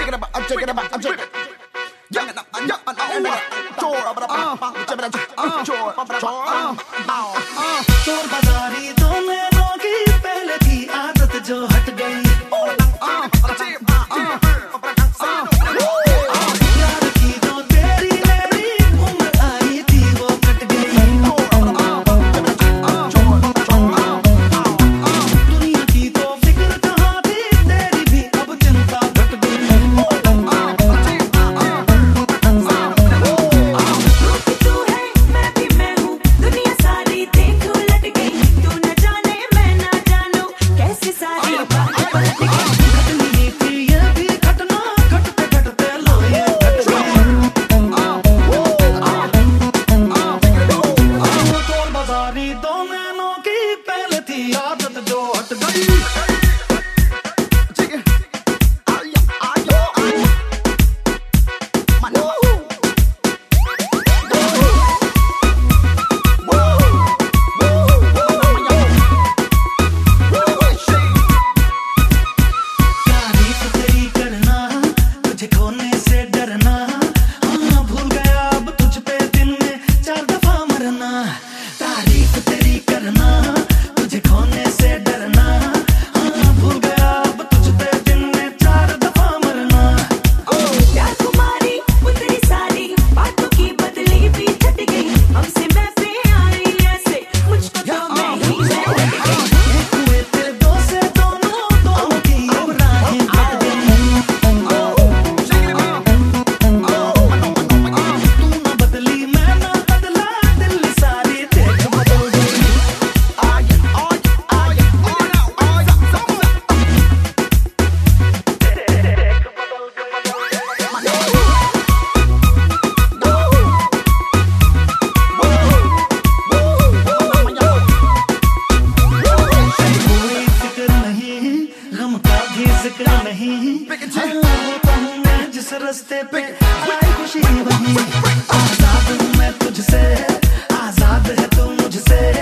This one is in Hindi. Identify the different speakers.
Speaker 1: चोर बाजारी तो नैनों की पहले थी आदत जो हट गई। यार की जो तेरी मेरी उम्र आई थी वो कट गई। दुनिया की तो फिक्र कहाँ थी तेरी भी अब चिंता घट गई।
Speaker 2: तू है मैं भी मैं हूँ दुनिया सारी देख उलट गई। तू न जाने मैं न जानूं कैसे सारी बात पलट गई।
Speaker 1: घटनी थी ये भी घटना घटते घटते लो ये घट गई। चोर बाजारी दो नैनों की पहले थी आदत जो हट गई। तारीफ तेरी करना तुझे खोने से डरना। हाँ भूल गया अब तुझ पे दिन में 4 दफा मरना। तारीफ तेरी करना तुझे खोने से डरना। हाँ भूल गया अब तुझ पे दिन में 4 दफा मरना।
Speaker 2: प्यार कुमारी उतरी सारी बातों की बदली भी छट गई। हमसे मैं पे आई ऐसे मुझको तो मैं ही मैं लग गई।
Speaker 1: एक हुए थे दो से दोनों की अब राहें कट गई। तू ना बदली मैं ना बदला दिल सारी देख बदल गई। कोई फिक्र नहीं गम का भी जिक्र नहीं। हाँ, होता हूँ मैं जिस रास्ते पे आई खुशी वही। आजाद हूँ मैं तुझसे आजाद है तू मुझसे।